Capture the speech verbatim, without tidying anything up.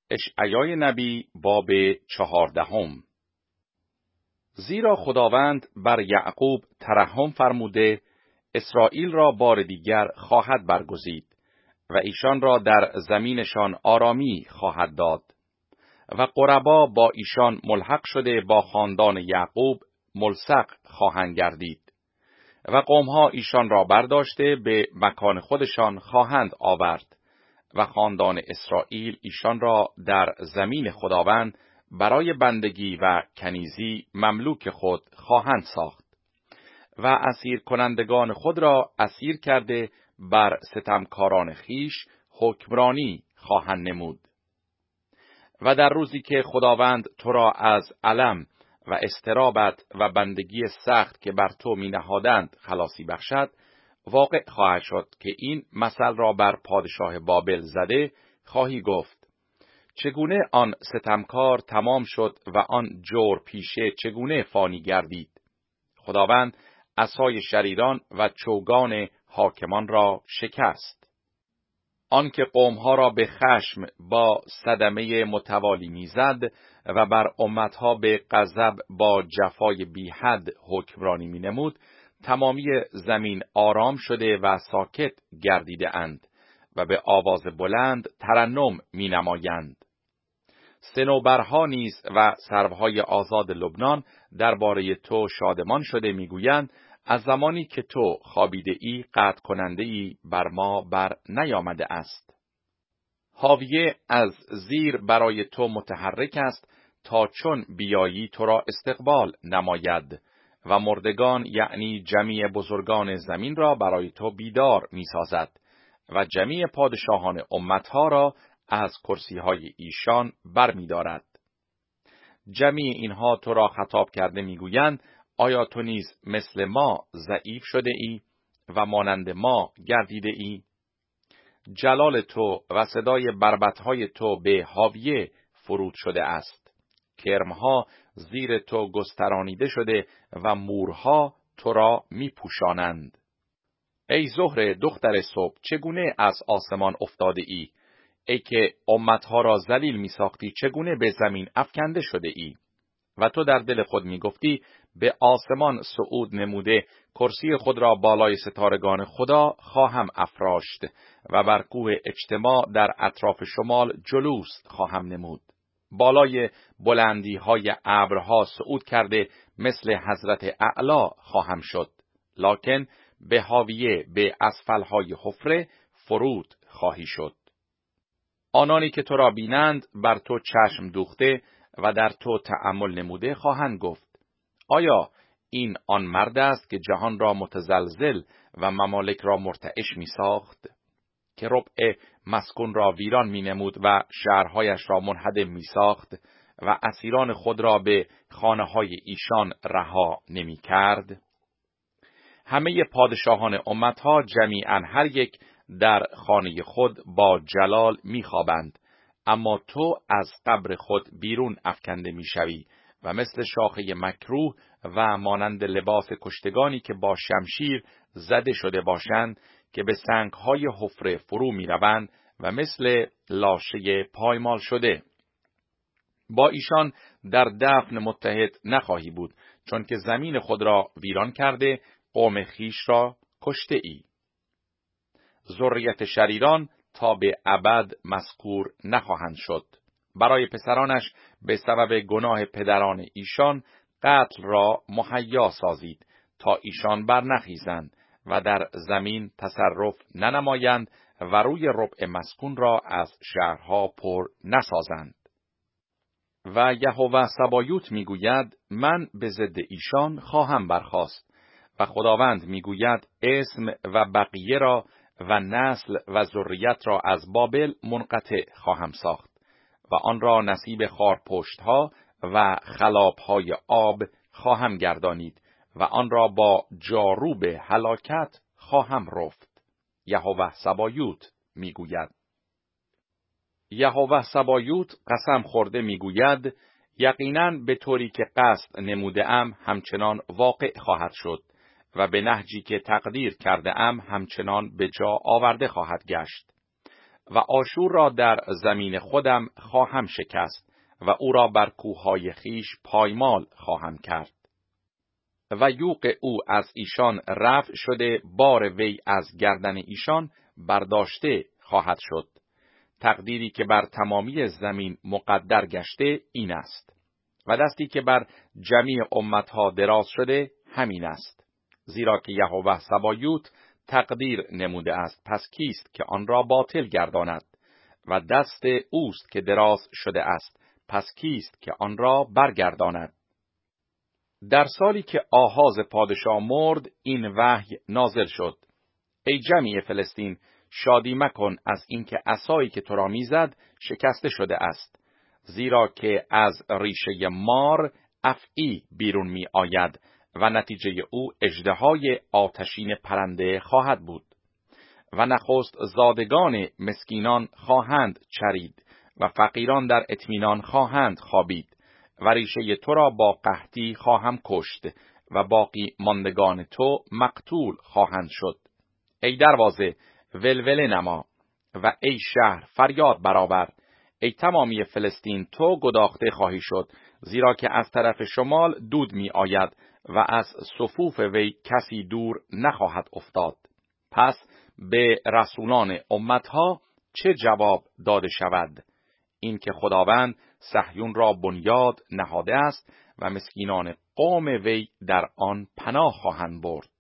اشعیای نبی باب چهاردهم. زیرا خداوند بر یعقوب ترحم فرموده، اسرائیل را بار دیگر خواهد برگزید و ایشان را در زمینشان آرامی خواهد داد و غربا با ایشان ملحق شده با خاندان یعقوب ملصق خواهند گردید و قومها ایشان را برداشته به مکان خودشان خواهند آورد و خاندان اسرائیل ایشان را در زمین خداوند برای بندگی و کنیزی مملوک خود خواهند ساخت و اسیر کنندگان خود را اسیر کرده بر ستمکاران خیش حکمرانی خواهند نمود. و در روزی که خداوند تو را از الم و اضطرابت و بندگی سخت که بر تو می نهادند خلاصی بخشد، واقع خواهد شد که این مثل را بر پادشاه بابل زده خواهی گفت: چگونه آن ستمکار تمام شد و آن جور پیشه چگونه فانی گردید. خداوند عصای شریران و چوگان حاکمان را شکست. آن که قومها را به خشم با صدمه متوالی میزد و بر امتها به غضب با جفای بی حد حکمرانی می نمود، تمامی زمین آرام شده و ساکت گردیده اند و به آواز بلند ترنم می نمایند. صنوبرها نیز و سروهای آزاد لبنان درباره تو شادمان شده میگویند: از زمانی که تو خوابیده ای قطع کننده ای بر ما بر نیامده است. حاویه از زیر برای تو متحرک است تا چون بیایی تو را استقبال نماید و مردگان یعنی جمیع بزرگان زمین را برای تو بیدار می سازد و جمیع پادشاهان امتها را از کرسیهای ایشان بر می دارد. جمیع اینها تو را خطاب کرده می گویند: آیا تو نیز مثل ما ضعیف شده ای و مانند ما گردیده ای؟ جلال تو و صدای بربطهای تو به حاویه فرود شده است. کرمها زیر تو گسترانیده شده و مورها تو را می پوشانند. ای زهره دختر صبح، چگونه از آسمان افتاده ای؟ ای که امتها را ذلیل می ساختی، چگونه به زمین افکنده شده ای؟ و تو در دل خود می گفتی: به آسمان صعود نموده کرسی خود را بالای ستارگان خدا خواهم افراشت و بر کوه اجتماع در اطراف شمال جلوس خواهم نمود. بالای بلندی های ابرها صعود کرده مثل حضرت اعلی خواهم شد، لکن به حاویه به اسفلهای حفره فرود خواهی شد. آنانی که تو را بینند بر تو چشم دوخته و در تو تأمل نموده خواهند گفت: آیا این آن مرد است که جهان را متزلزل و ممالک را مرتعش می ساخت، که ربع مسکون را ویران می نمود و شهرهایش را منهدم می ساخت و اسیران خود را به خانه های ایشان رها نمی کرد؟ همه پادشاهان امتها جمیعاً هر یک در خانه خود با جلال می خوابند، اما تو از قبر خود بیرون افکنده می شوی و مثل شاخه مکروه و مانند لباس کشتگانی که با شمشیر زده شده باشند که به سنگهای حفره فرو می روند و مثل لاشه پایمال شده. با ایشان در دفن متحد نخواهی بود، چون که زمین خود را ویران کرده قوم خیش را کشته ای. ذریت شریران تا به ابد مذکور نخواهند شد. برای پسرانش به سبب گناه پدران ایشان قتل را مهیا سازید تا ایشان برنخیزند و در زمین تصرف ننمایند و روی ربع مسکون را از شهرها پر نسازند. و یهوه سبایوت میگوید: من به ضد ایشان خواهم برخاست. و خداوند میگوید: اسم و بقیه را و نسل و ذریت را از بابل منقطع خواهم ساخت و آن را نصیب خارپشتها و خلابهای آب خواهم گردانید و آن را با جاروب هلاکت خواهم رفت. یهوه سبایوت میگوید. یهوه سبایوت قسم خورده میگوید: یقیناً به طوری که قصد نموده ام همچنان واقع خواهد شد و به نهجی که تقدیر کرده ام همچنان به جا آورده خواهد گشت. و آشور را در زمین خودم خواهم شکست و او را بر کوههای خیش پایمال خواهم کرد. و یوغ او از ایشان رفع شده، بار وی از گردن ایشان برداشته خواهد شد. تقدیری که بر تمامی زمین مقدر گشته این است، و دستی که بر جمیع امتها دراز شده همین است. زیرا که یهوه سبایوت تقدیر نموده است، پس کیست که آن را باطل گرداند؟ و دست اوست که دراز شده است، پس کیست که آن را برگرداند؟ در سالی که آهاز پادشاه مرد، این وحی نازل شد: ای جمیع فلسطین، شادی مکن از اینکه عصایی که تو را میزد شکسته شده است، زیرا که از ریشه مار افعی بیرون می آید و نتیجه او اژدهای آتشین پرنده خواهد بود. و نخست زادگان مسکینان خواهند چرید و فقیران در اطمینان خواهند خوابید، و ریشه تو را با قحطی خواهم کشت و باقی ماندگان تو مقتول خواهند شد. ای دروازه، ولوله نما، و ای شهر فریاد برآور. ای تمامی فلسطین، تو گداخته خواهی شد، زیرا که از طرف شمال دود می آید و از صفوف وی کسی دور نخواهد افتاد. پس به رسولان امتها چه جواب داده شود؟ این که خداوند صهیون را بنیاد نهاده است و مسکینان قوم وی در آن پناه خواهند برد.